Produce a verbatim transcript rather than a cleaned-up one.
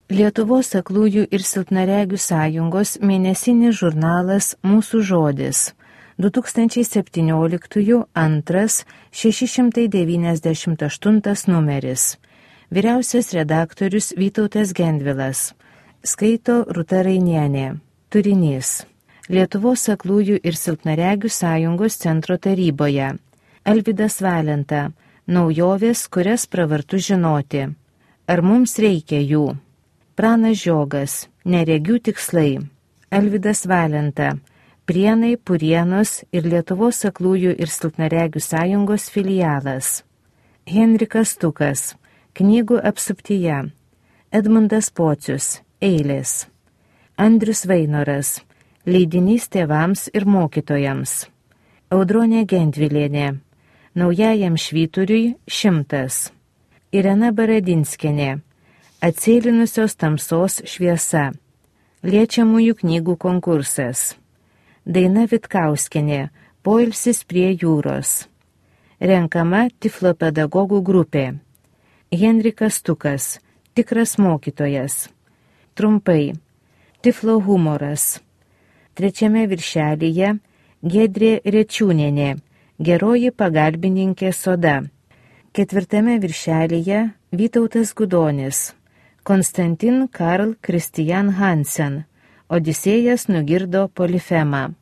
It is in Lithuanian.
Lietuvos aklųjų ir silpnaregių sąjungos mėnesinis žurnalas Mūsų žodis, du tūkstančiai septynioliktųjų antras šeši šimtai devyniasdešimt aštuntas numeris. Vyriausias redaktorius Vytautas Gendvilas. Skaito Rūta Rainienė. Turinys. Lietuvos aklųjų ir silpnaregių sąjungos centro taryboje. Alvydas Valenta. Naujovės, kurias pravartu žinoti. Ar mums reikia jų? Pranas Žiogas. Neregių tikslai. Alvydas Valenta. Prienai, Purienos ir Lietuvos aklųjų ir silpnaregių sąjungos filialas. Henrikas Stukas. Knygų apsuptyje. Edmundas Pocius. Eilės. Andrius Vainoras. Leidinys tėvams ir mokytojams. Audronė Gendvilienė. Naujajam švyturiui šimtas. Irena Baradinskienė. Atsėlinusios tamsos šviesa. Liečiamųjų knygų konkursas. Daina Vitkauskienė. Poilsis prie jūros. Renkama tiflopedagogų grupė. Henrikas Stukas. Tikras mokytojas. Trumpai. Tiflo humoras. Trečiame viršelyje Giedrė Rečiūnienė. Geroji pagalbininkė soda. Ketvirtame viršelyje Vytautas Gudonis. Konstantin Karl Kristian Hansen. Odisėjas nugirdo Polifemą.